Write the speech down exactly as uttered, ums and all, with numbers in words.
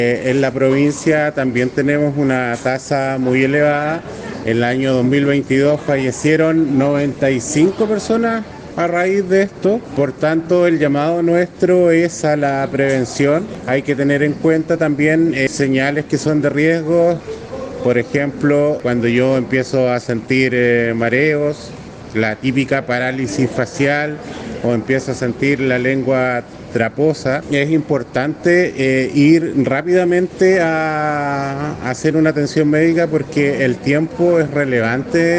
Eh, en la provincia también tenemos una tasa muy elevada. El año dos mil veintidós fallecieron noventa y cinco personas a raíz de esto. Por tanto, el llamado nuestro es a la prevención. Hay que tener en cuenta también eh, señales que son de riesgo. Por ejemplo, cuando yo empiezo a sentir eh, mareos, la típica parálisis facial, o empiezo a sentir la lengua traposa, es importante eh, ir rápidamente a, a hacer una atención médica porque el tiempo es relevante